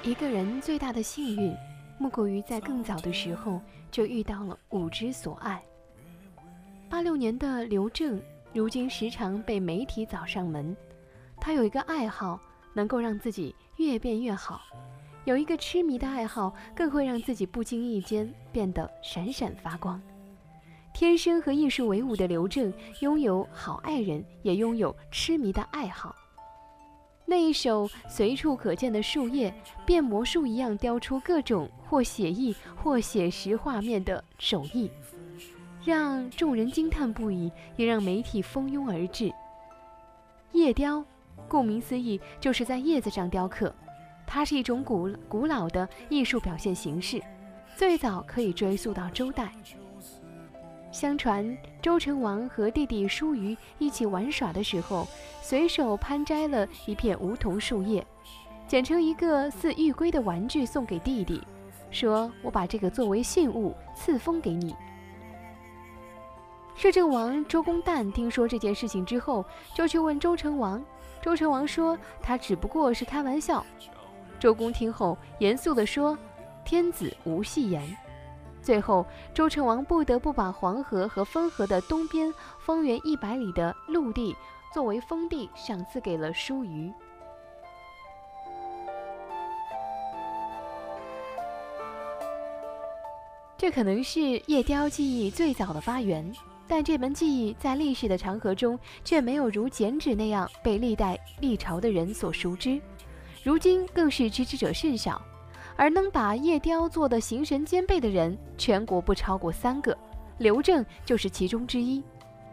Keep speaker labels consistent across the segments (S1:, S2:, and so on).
S1: 一个人最大的幸运，莫过于在更早的时候就遇到了吾之所爱。86年的刘正，如今时常被媒体找上门。他有一个爱好，能够让自己越变越好；有一个痴迷的爱好，更会让自己不经意间变得闪闪发光。天生和艺术为伍的刘正，拥有好爱人，也拥有痴迷的爱好。那一首随处可见的树叶，变魔术一样雕出各种或写意或写实画面的手艺，让众人惊叹不已，也让媒体蜂拥而至。叶雕，顾名思义，就是在叶子上雕刻，它是一种古老的艺术表现形式，最早可以追溯到周代。相传周成王和弟弟叔虞一起玩耍的时候，随手攀摘了一片梧桐树叶，剪成一个似玉龟的玩具送给弟弟，说：“我把这个作为信物赐封给你。”摄政王周公旦听说这件事情之后，就去问周成王。周成王说他只不过是开玩笑。周公听后严肃地说：“天子无戏言。”最后，周成王不得不把黄河和汾河的东边方圆100里的陆地作为封地赏赐给了叔虞。这可能是叶雕技艺最早的发源，但这门技艺在历史的长河中却没有如剪纸那样被历代历朝的人所熟知，如今更是知之者甚少。而能把叶雕做得形神兼备的人，全国不超过3个，刘正就是其中之一。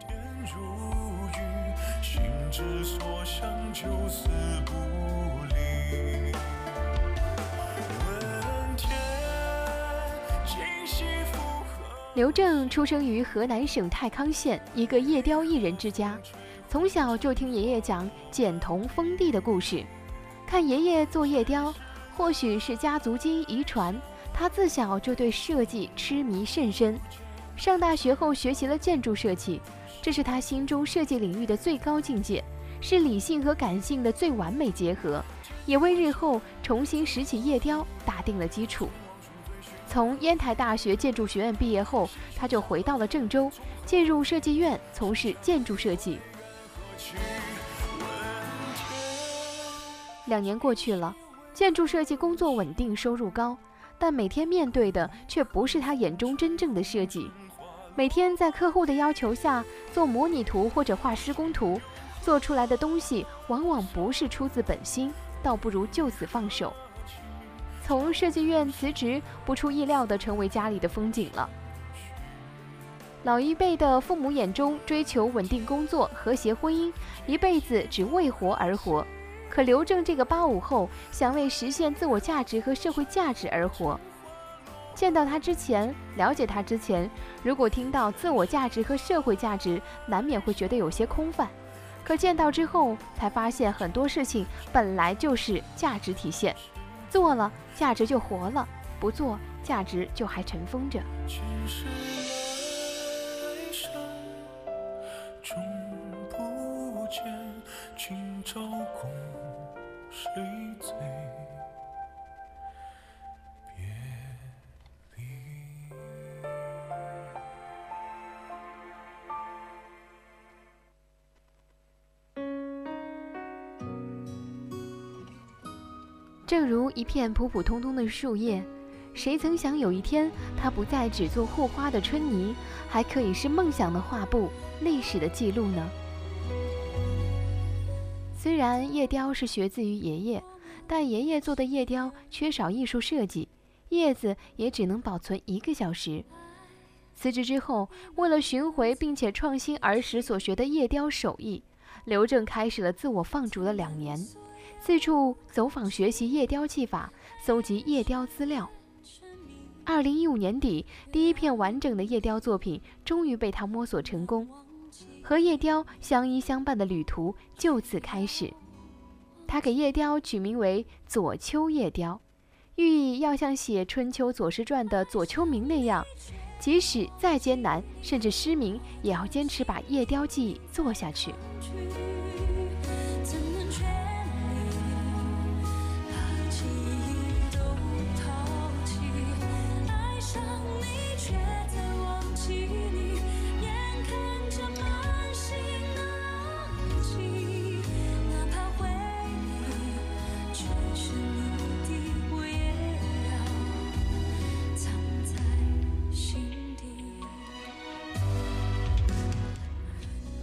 S1: 刘正出生于河南省太康县一个叶雕艺人之家，从小就听爷爷讲剪铜封地的故事，看爷爷做叶雕，或许是家族基因遗传，他自小就对设计痴迷甚深。上大学后学习了建筑设计，这是他心中设计领域的最高境界，是理性和感性的最完美结合，也为日后重新拾起叶雕打定了基础。从烟台大学建筑学院毕业后，他就回到了郑州，进入设计院从事建筑设计。2年过去了，建筑设计工作稳定，收入高，但每天面对的却不是他眼中真正的设计。每天在客户的要求下做模拟图或者画施工图，做出来的东西往往不是出自本心，倒不如就此放手。从设计院辞职，不出意料地成为家里的风景了。老一辈的父母眼中追求稳定工作、和谐婚姻，一辈子只为活而活。可刘正这个85后，想为实现自我价值和社会价值而活。见到他之前，了解他之前，如果听到自我价值和社会价值，难免会觉得有些空泛。可见到之后，才发现很多事情本来就是价值体现，做了价值就活了，不做价值就还尘封着。今朝共谁醉？别离。正如一片普普通通的树叶，谁曾想有一天，它不再只做护花的春泥，还可以是梦想的画布，历史的记录呢？虽然叶雕是学自于爷爷，但爷爷做的叶雕缺少艺术设计，叶子也只能保存1个小时。辞职之后，为了寻回并且创新儿时所学的叶雕手艺，刘正开始了自我放逐的2年，四处走访学习叶雕技法，搜集叶雕资料。2015年底，第一片完整的叶雕作品终于被他摸索成功。和叶雕相依相伴的旅途就此开始。他给叶雕取名为左丘叶雕，寓意要像写《春秋左氏传》的左丘明那样，即使再艰难甚至失明，也要坚持把叶雕技艺做下去。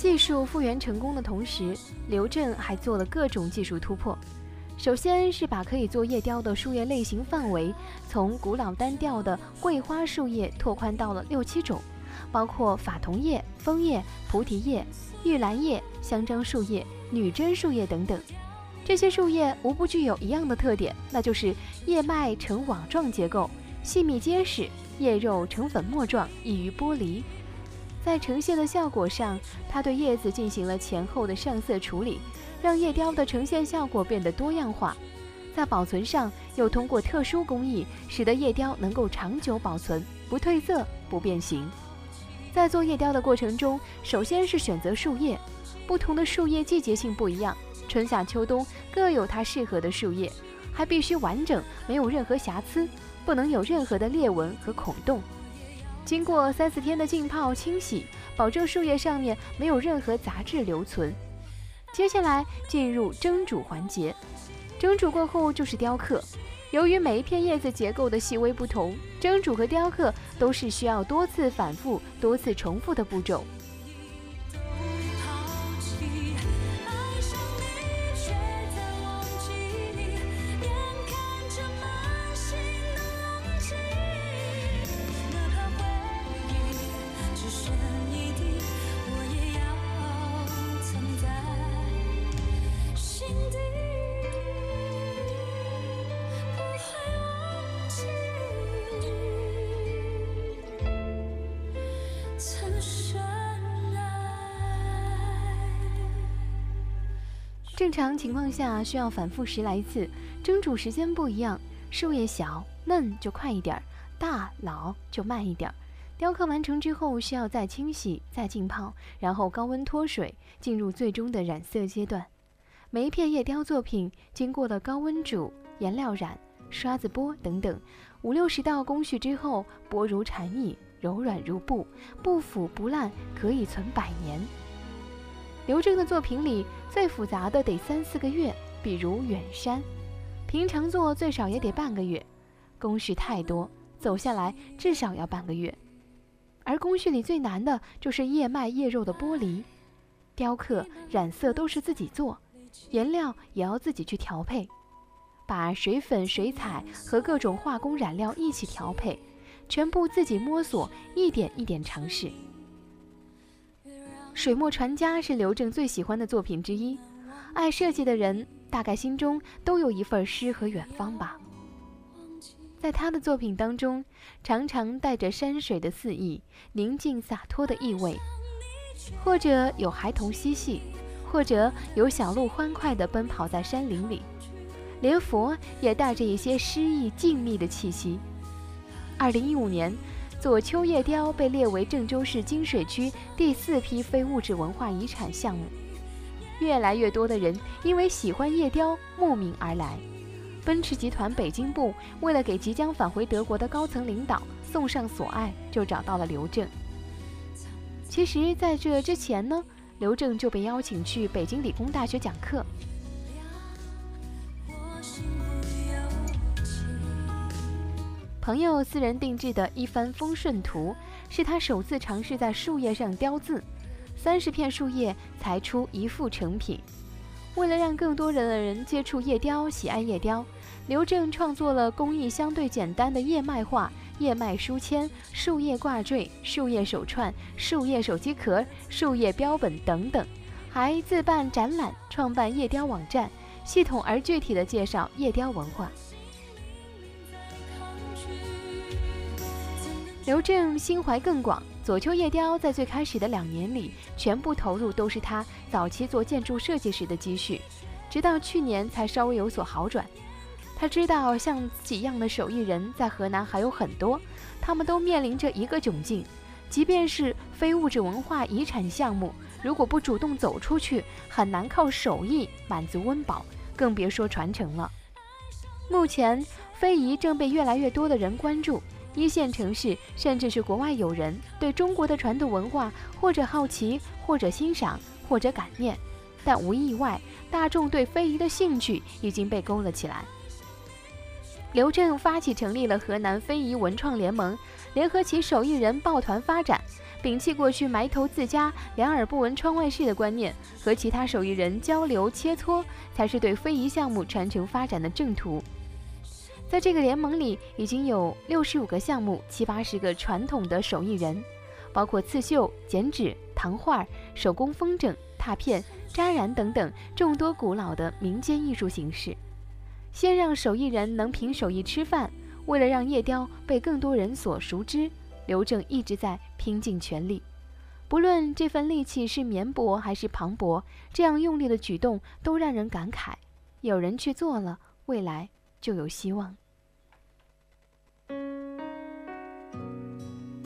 S1: 技术复原成功的同时，刘正还做了各种技术突破。首先是把可以做叶雕的树叶类型范围从古老单调的桂花树叶拓宽到了6、7种，包括法桐叶、枫叶、菩提叶、玉兰叶、香樟树叶、女贞树叶等等。这些树叶无不具有一样的特点，那就是叶脉呈网状结构，细密结实，叶肉呈粉末状，易于剥离。在呈现的效果上，它对叶子进行了前后的上色处理，让叶雕的呈现效果变得多样化。在保存上，又通过特殊工艺，使得叶雕能够长久保存，不褪色、不变形。在做叶雕的过程中，首先是选择树叶，不同的树叶季节性不一样，春夏秋冬各有它适合的树叶，还必须完整，没有任何瑕疵，不能有任何的裂纹和孔洞。经过3、4天的浸泡清洗，保证树叶上面没有任何杂质留存。接下来进入蒸煮环节，蒸煮过后就是雕刻。由于每一片叶子结构的细微不同，蒸煮和雕刻都是需要多次反复、多次重复的步骤。正常情况下需要反复10来次，蒸煮时间不一样，树叶小嫩就快一点，大老就慢一点。雕刻完成之后需要再清洗、再浸泡，然后高温脱水，进入最终的染色阶段。每一片叶雕作品经过了高温煮、颜料染、刷子剥等等5、60道工序之后，薄如蝉翼，柔软如布，不腐不烂，可以存100年。刘正的作品里最复杂的得3、4个月，比如远山，平常做最少也得半个月，工序太多，走下来至少要半个月。而工序里最难的就是叶脉叶肉的剥离，雕刻、染色都是自己做，颜料也要自己去调配，把水粉、水彩和各种化工染料一起调配，全部自己摸索，一点一点尝试。水墨传家是刘正最喜欢的作品之一，爱设计的人大概心中都有一份诗和远方吧。在他的作品当中，常常带着山水的肆意、宁静洒脱的意味，或者有孩童嬉戏，或者有小鹿欢快地奔跑在山林里，连佛也带着一些诗意静谧的气息。2015年，左丘叶雕被列为郑州市金水区第4批非物质文化遗产项目。越来越多的人因为喜欢叶雕慕名而来。奔驰集团北京部为了给即将返回德国的高层领导送上所爱，就找到了刘正。其实在这之前呢，刘正就被邀请去北京理工大学讲课。朋友私人定制的一帆风顺图是他首次尝试在树叶上雕字，30片树叶才出一幅成品。为了让更多人接触叶雕、喜爱叶雕，刘正创作了工艺相对简单的叶脉画、叶脉书签、树叶挂坠、树叶手串、树叶手机壳、树叶标本等等，还自办展览，创办叶雕网站，系统而具体地介绍叶雕文化。刘正心怀更广，左丘叶雕在最开始的2年里，全部投入都是他早期做建筑设计时的积蓄，直到去年才稍微有所好转。他知道像自己一样的手艺人在河南还有很多，他们都面临着一个窘境，即便是非物质文化遗产项目，如果不主动走出去，很难靠手艺满足温饱，更别说传承了。目前非遗正被越来越多的人关注，一线城市甚至是国外友人对中国的传统文化或者好奇，或者欣赏，或者感念，但无意外，大众对非遗的兴趣已经被勾了起来。刘正发起成立了河南非遗文创联盟， 联合起手艺人抱团发展，摒弃过去埋头自家、两耳不闻窗外事的观念，和其他手艺人交流切磋，才是对非遗项目传承发展的正途。在这个联盟里，已经有65个项目，70-80个传统的手艺人，包括刺绣、剪纸、糖画、手工风筝、拓片、扎染等等众多古老的民间艺术形式。先让手艺人能凭手艺吃饭，为了让夜雕被更多人所熟知，刘正一直在拼尽全力。不论这份力气是绵薄还是磅礴，这样用力的举动都让人感慨。有人去做了，未来就有希望。